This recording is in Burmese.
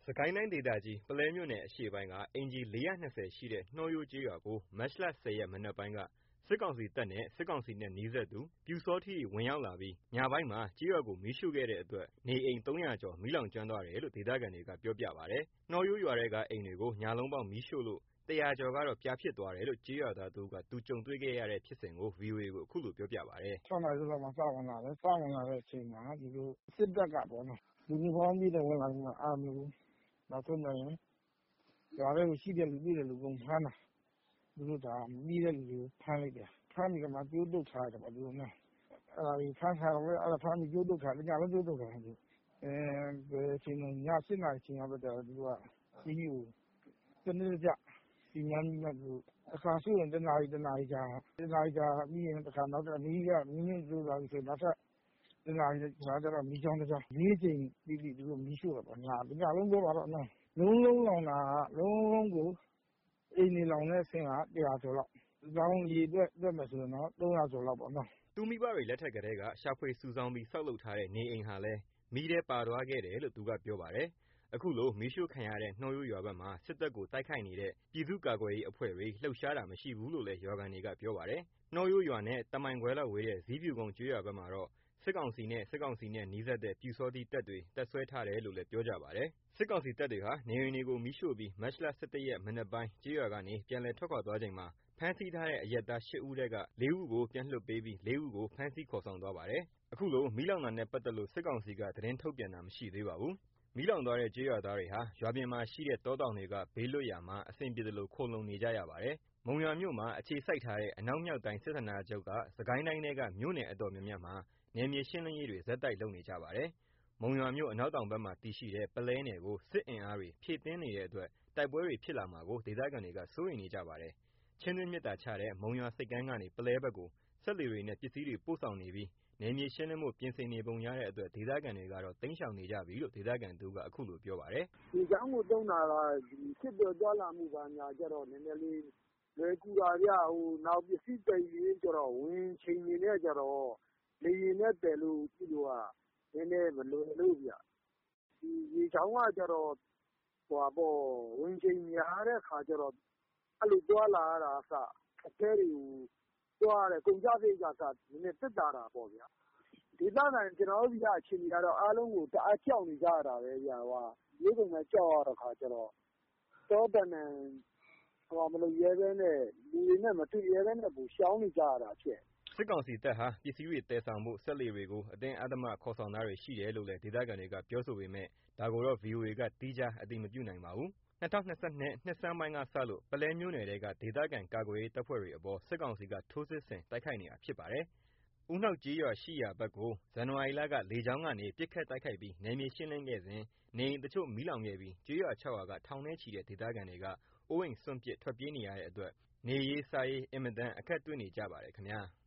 စကိုင်းတိုင်းဒေသကြီးပုလဲမြို့နယ်အရှေ့ပိုင်းကအိမ်ခြေ420ရှိတဲ့နှောရိုးကျေးရွာကိုမတ်လ 10 ရက်မနက်ပိုင်းကစစ်ကောင်စီတပ်နဲ့စစ်ကောင်စီနဲ့နီးစပ်သူပျူစောထီးတွေဝင်ရောက်လာပြီးညပိုင်းမှာကျေးရွာကိုမီးရှို့ခဲ့တဲ့အတွက်နေအိမ်300 ကျော်မီးလောင်ကျွမ်းသွားတယ်လို့ဒေသခံတွေကပြောပြပါတယ်။နှောရိုးရွာထဲကအိမ်တွေကိုညလုံးပေါက်မီးရှို့လို့100 ကျော်ကတော့ပြာဖြစ်သွားတယ်လို့ကျေးရွာသားတဦးကသူကြုံတွေ့ခဲ့ရတဲ့ဖြစ်စဉ်ကို VOA ကိုအခုလိုပြောပြပါတယ်။ 6 နာရီလောက်မှာစဝင်လာတယ်။စဝင်လာတဲ့အချိန်မှာဒီလိုစစ်တပ်ကပေါ့နော်ယူနီဖောင်းပြည့်နဲ့ဝင်လာပြီးမှနောက်ဆုံးတော့ရွာထဲကိုရှိတဲ့လူတွေ့တဲ့လူကုန်ဖမ်းတာသူတို့ဒါမီးတဲ့လူတွေကိုဖမ်းလိုက်တယ်ဖမ်းပြီးတော့မှကြိုးတုပ်ထားတယ်ပေါ့ဒီလိုမျိုးအဲ့ဒါကြီးဖမ်းထားတော့ဖမ်းပြီးကြိုးတုပ်ထားတယ်ညလုံးကြိုးတုပ်ထားတယ်ဘယ်အချိန်ည7 နာရီချိန်ရောက်တော့သူကဒီကိုတနေ့ကြဒီညနေကသူအခါရှိရင်တနာရီကြာပြီးရင်တစ်ခါနောက်တော့မီးကျိုးလာပြီဆိုနောက်ထပ်တနာရီကြာတော့မီးချောင်းတစ်ချောင်း၄ ချိန်ပြီးသူတို့မီးရှို့တော့ညလုံးပြောပါတော့နော်လုံးလောင်တာလုံးလုံးကိုအိမ်နေလောင်တဲ့အဆင့်က100 ကျော်လောက်လောင်ရေအတွက်မယ်ဆိုရင်တော့300 ကျော်လောက်ပေါ့နော်သူမိဘတွေလက်ထက်ကတည်းကရှာဖွေစုဆောင်းပြီးဆောက်လုပ်ထားတဲ့နေအိမ်ဟာလည်းမီးထဲပါသွားခဲ့တယ်လို့သူကပြောပါတယ်။အခုလိုမီးရှို့ခံရတဲ့နှောရိုးရွာဘက်မှာစစ်တပ်ကိုတိုက်ခိုက်နေတဲ့ပြည်သူ့ကာကွယ်ရေးအဖွဲ့တွေလှုပ်ရှားတာမရှိဘူးလို့လည်းရွာခံတွေကပြောပါတယ်။နှောရိုးရွာနဲ့တမိုင်ခွဲလောက်ဝေးတဲ့ဇီးဖြူကုန်းကျေးရွာဘက်မှာတော့စစ်ကောင်စီနဲ့နီးစပ်တဲ့ပျူစောထီးတပ်တွေတပ်စွဲထားတယ်လို့လည်းပြောကြပါတယ်။စစ်ကောင်စီတပ်တွေဟာနေအိမ်တွေကိုမီးရှို့ပြီးမတ်လ 11 ရက်မနက်ပိုင်းကျေးရွာကနေပြန်လည်ထွက်ခွာသွားချိန်မှာဖမ်းဆီးထားတဲ့အရပ်သား 8 ဦးထဲက 4 ဦးကိုပြန်လွှတ်ပေးပြီး 4 ဦးကိုဖမ်းဆီးခေါ်ဆောင်သွားပါတယ်။အခုလိုမီးလောင်တာနဲ့ပတ်သက်လို့စစ်ကောင်စီကသတင်းထုတ်ပြန်တာမရှိသေးပါဘူး။မီးလောင်သွားတဲ့ကျေးရွာသားတွေဟာရွာပြင်မှာရှိတဲ့တောတောင်တွေကဘေးလွတ်ရာမှာအဆင်ပြေသလိုခိုလှုံနေကြရပါတယ်။မုံရွာမြို့မှာအခြေစိုက်ထားတဲ့အနောက်မြောက်တိုင်းစစ်ဌာနချုပ်ကစစ်ကိုင်းတိုင်းထဲကမြို့နယ်အတော်များများမှာနယ်မြေရှင်းလင်းရေးတွေဆက်တိုက်လုပ်နေကြပါတယ်။မုံရွာမြို့အနောက်တောင်ဘက်မှာတည်ရှိတဲ့ပုလဲနယ်ကိုစစ်အင်အားတွေဖြည့်တင်းနေတဲ့အတွက်တိုက်ပွဲတွေဖြစ်လာမှာကိုဒေသခံတွေကစိုးရိမ်နေကြပါတယ်။ချင်းတွင်းမြစ်သာခြတဲ့မုံရွာဆိပ်ကမ်းကနေပုလဲဘက်ကိုစက်လှေတွေနဲ့ပစ္စည်းတွေပို့ဆောင်နေပြီးနယ်မြေရှင်းလင်းဖို့ပြင်ဆင်နေပုံရတဲ့အတွက်ဒေသခံတွေကတော့တိမ်းရှောင်နေကြပြီလို့ဒေသခံတဦးကအခုလိုပြောပါတယ်။ဒီကြောင်းကိုတုံးတာကစစ်တွေသွားလာမှုပါညာကြတော့နည်းနည်းလေးလွယ်ကူတာဗျနောက်ပစ္စည်းတည်ရေးကြတော့ဝင်ချိန်နေနဲ့ကြတော့လေရင်နဲ့တည်လို့ပြုလို့ကနည်းနည်းမလွယ်လို့ဗျဒီရေချောင်းကကြတော့ဝင်ချိန်များတဲ့ခါကျတော့အဲ့လိုသွားလာရတာအစအခဲတွေကိုသွားရတယ်ကုန်ကြစိတ်ကစနည်းနည်းတက်တာပေါ့ဗျာဒေသခံကျွန်တော်တို့ဒီကအခြေအနေကတော့အားလုံးကိုတအားကြောက်နေကြရတာပဲဗျာမျိုးစုံနဲ့ကြောက်ရတဲ့ခါကျတော့တောတန်တန်မလို့ရဲပဲနဲ့လူတွေနဲ့မတွေ့ရဲပဲနဲ့ပူရှောင်းနေကြရတာဖြစ်စစ်ကောင်စီတပ်ဟာပစ္စည်းတွေတည်ဆောင်ဖို့စက်လှေတွေကိုအတင်းအဓမ္မခေါ်ဆောင်တာတွေရှိတယ်လို့လည်းဒေသခံတွေကပြောဆိုပေမဲ့ဒါကိုတော့ VOA ကသီးခြားအတည်မပြုနိုင်ပါဘူး။2022နှစ်ဆန်းပိုင်းကစလို့ပုလဲမြို့နယ်ထဲကဒေသခံကာကွယ်ရေးတပ်ဖွဲ့တွေအပေါ်စစ်ကောင်စီကထိုးစစ်ဆင်တိုက်ခိုက်နေတာဖြစ်ပါတယ်။ဦးနှောက်ကျေးရွာရှိရာဘက်ကိုဇန်နဝါရီလကလေကြောင်းကနေပစ်ခတ်တိုက်ခိုက်ပြီးနယ်မြေရှင်းလင်းခဲ့စဉ်နေအိမ်တချို့မီးလောင်ခဲ့ပြီးကျေးရွာ 6 ရွာကထောင်နဲ့ချီတဲ့ဒေသခံတွေကအိုးအိမ်စွန့်ပစ်ထွက်ပြေးနေရတဲ့အတွက်နေရေးစားရေးအင်မတန်အခက်တွေ့နေကြပါတယ်ခင်ဗျာ။